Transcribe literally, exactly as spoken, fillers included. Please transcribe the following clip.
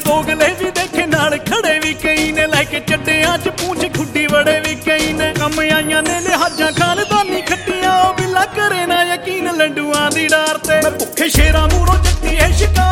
ਦੋਗਲੇ ਵੀ ਦੇਖੇ ਨਾਲ ਖੜੇ ਵੀ ਕਈ ਨੇ, ਲੈ ਕੇ ਚੱਡਿਆਂ ਚ ਪੂੰਛ ਖੁੱਡੀ ਵੜੇ ਵੀ ਕਈ ਨੇ। ਕੰਮ ਆਈਆਂ ਨੇ ਲਿਹਾਜ਼ਾਂ ਖਾਨਦਾਨੀ ਖੱਟੀਆਂ, ਉਹ ਬਿੱਲਾ ਕਰੇ ਨਾ ਯਕੀਨ ਲੰਡੂਆਂ ਦੀ ਡਾਰ ਤੇ। ਮੈਂ ਭੁੱਖੇ ਸ਼ੇਰਾਂ ਮੂਹਰੋਂ ਜੱਟੀ ਐ ਸ਼ਿਕਾਰ